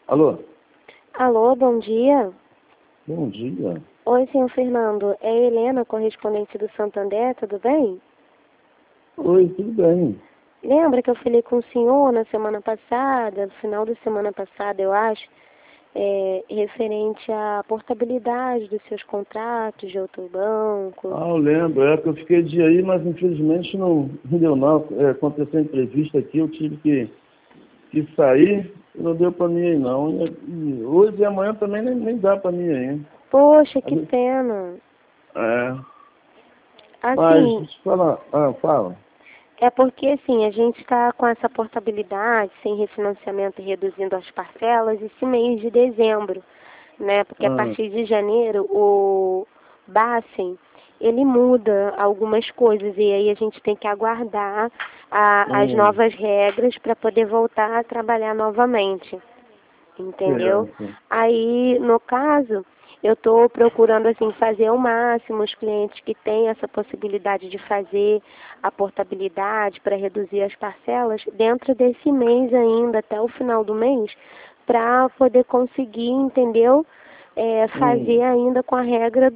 Alô? Alô, bom dia. Bom dia. Oi, senhor Fernando. É a Helena, correspondente do Santander, tudo bem? Oi, tudo bem? Lembra que eu falei com o senhor na semana passada, no final da semana passada, eu acho, referente à portabilidade dos seus contratos de outro banco? Eu lembro. É que eu fiquei de aí, mas infelizmente não deu não. Aconteceu imprevisto aqui, eu tive que sair e não deu para mim aí não. E hoje e amanhã também nem dá para mim aí. Poxa, que Ali- pena. É, mas Assim, deixa eu falar. Fala. é porque assim, a gente está com essa portabilidade, sem refinanciamento e reduzindo as parcelas, esse mês de dezembro, né? Porque a Ah, partir de janeiro o Bacen, ele muda algumas coisas e aí a gente tem que aguardar as hum, novas regras para poder voltar a trabalhar novamente, entendeu? certo. Aí, no caso, eu estou procurando assim fazer ao máximo os clientes que têm essa possibilidade de fazer a portabilidade para reduzir as parcelas dentro desse mês ainda, até o final do mês, para poder conseguir, entendeu? Fazer Hum, ainda com a regra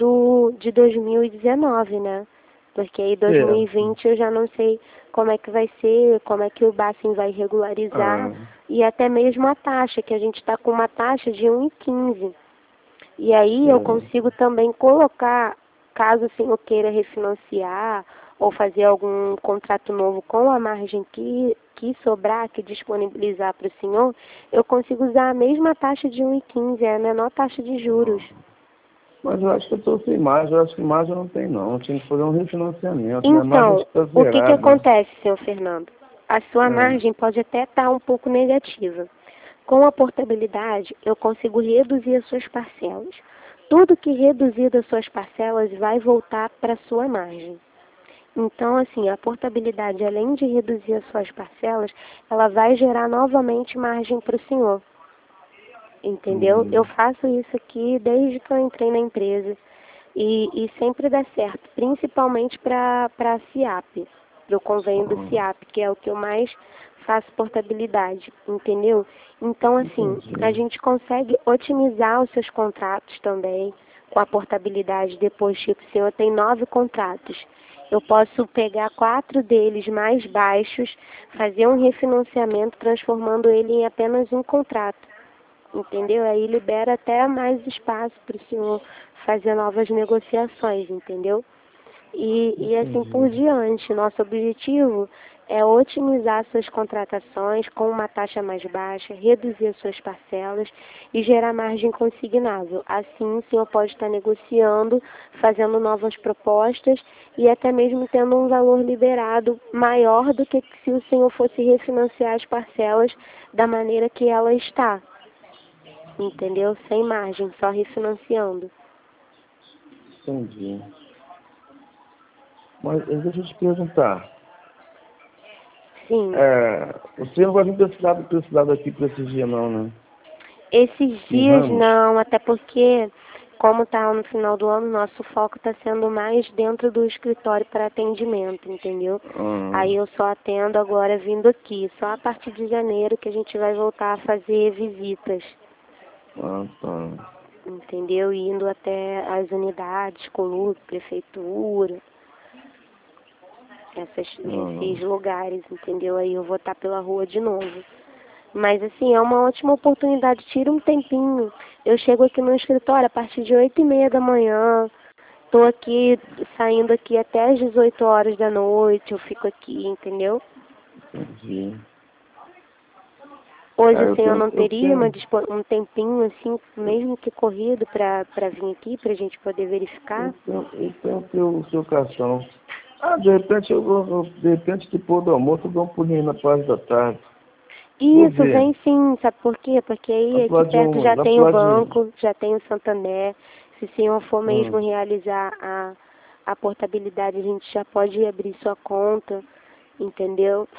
de 2019, né? Porque aí certo. 2020 eu já não sei como é que vai ser, como é que o Bacen vai regularizar Ah, e até mesmo a taxa, que a gente está com uma taxa de 1,15. E aí eu certo. consigo também colocar, caso o senhor queira refinanciar ou fazer algum contrato novo com a margem que sobrar, que disponibilizar para o senhor, eu consigo usar a mesma taxa de 1,15, é a menor taxa de juros. Mas eu acho que eu estou sem margem, eu acho que margem eu não tem não. Eu tinha que fazer um refinanciamento. Minha margem acho Então, que está o que zerada. acontece, senhor Fernando? A sua É. margem pode até estar um pouco negativa. Com a portabilidade, eu consigo reduzir as suas parcelas. Tudo que reduzir das suas parcelas vai voltar para a sua margem. Então, assim, a portabilidade, além de reduzir as suas parcelas, ela vai gerar novamente margem para o senhor. Entendeu? Eu Hum, faço isso aqui desde que eu entrei na empresa e sempre dá certo, principalmente para a CIAP, para o convênio do ah, CIAP, que é o que eu mais faço portabilidade, entendeu? Então, assim, a entendi. gente consegue otimizar os seus contratos também com a portabilidade. Depois, tipo, se eu tenho 9 contratos, eu posso pegar 4 deles mais baixos, fazer um refinanciamento, transformando ele em apenas um contrato. Entendeu? Aí libera até mais espaço para o senhor fazer novas negociações, entendeu? E assim por Entendi. diante. Nosso objetivo é otimizar suas contratações com uma taxa mais baixa, reduzir as suas parcelas e gerar margem consignável. Assim, o senhor pode estar negociando, fazendo novas propostas e até mesmo tendo um valor liberado maior do que se o senhor fosse refinanciar as parcelas da maneira que ela está, entendeu? Sem margem, só refinanciando. Entendi. Mas deixa eu te perguntar. Sim, Você não vai vir precisar aqui para esses dias não, né? esses Em dias Ramos? não, até porque, como está no final do ano, nosso foco está sendo mais dentro do escritório para atendimento, entendeu? Ah, Aí eu só atendo agora vindo aqui, só a partir de janeiro que a gente vai voltar a fazer visitas, tá. entendeu? Indo até as unidades, Colup, prefeitura, esses Ah, lugares, entendeu? Aí eu vou estar pela rua de novo. Mas assim, é uma ótima oportunidade. Tira um tempinho. Eu chego aqui no escritório a partir de 8h30 da manhã. Estou aqui, saindo aqui até às 18 horas da noite. Eu fico aqui, entendeu? entendi. Hoje o senhor não Eu teria tenho, um tempinho, assim, mesmo que corrido, para vir aqui, para a gente poder verificar? o seu cartão. De repente de repente depois do almoço eu dou um pulinho aí na parte da tarde. Vou Isso, ver. vem sim, sabe por quê? Porque aí aqui perto já Lá tem pro o lado de. banco, já tem o Santander. Se o senhor for mesmo Ah, realizar a portabilidade, a gente já pode abrir sua conta, entendeu?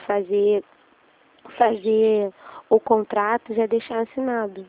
Fazer o contrato e já deixar assinado,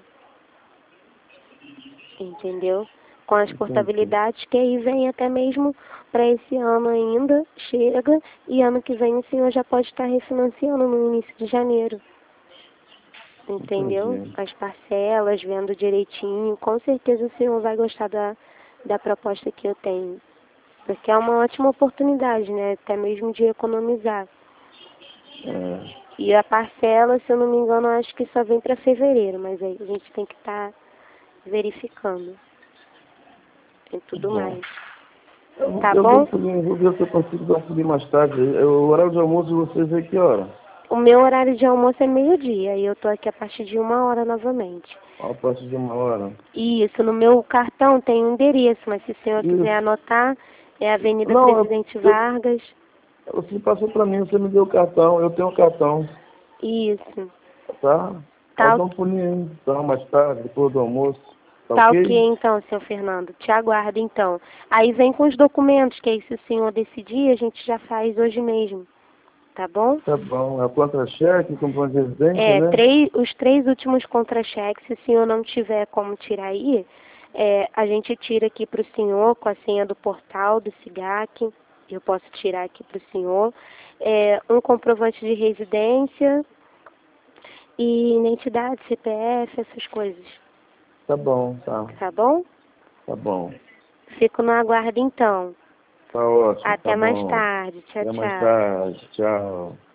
entendeu? Com as entendi. portabilidades que aí vem até mesmo para esse ano ainda, chega, e ano que vem o senhor já pode estar refinanciando no início de janeiro. entendeu? Entendi. As parcelas, vendo direitinho. Com certeza o senhor vai gostar da proposta que eu tenho. Porque é uma ótima oportunidade, né? Até mesmo de economizar. É, E a parcela, se eu não me engano, acho que só vem para fevereiro, mas aí a gente tem que estar verificando e tá tudo bom. mais. Eu, Tá eu bom? vou ver se eu consigo dar subir mais tarde. O horário de almoço de vocês é que hora? O meu horário de almoço é meio-dia e eu tô aqui a partir de 1 hora novamente. A partir de 1 hora. Isso, no meu cartão tem um endereço, mas se o senhor quiser Isso. anotar, é Avenida Não, Presidente Vargas. você passou para mim, você me deu o cartão, eu tenho o cartão, Isso. tá? Pode Tá, dar um pulinho aí, então, mais tarde, depois do almoço, tá tá ok ok? então, senhor Fernando. Te aguardo então. Aí vem com os documentos, que aí se o senhor decidir, a gente já faz hoje mesmo. Tá bom? Tá bom, é o contra-cheque, comprovante de residência, É, né? os 3 últimos contra-cheques, se o senhor não tiver como tirar aí, a gente tira aqui para o senhor com a senha do portal, do SIGAC. Eu posso tirar aqui para o senhor. Um comprovante de residência e identidade, CPF, essas coisas. Tá bom, tá. Tá bom? Tá bom. Fico no aguardo então. Tá ótimo, tá Até mais bom. tarde. Tchau, Até mais tchau. tarde, tchau.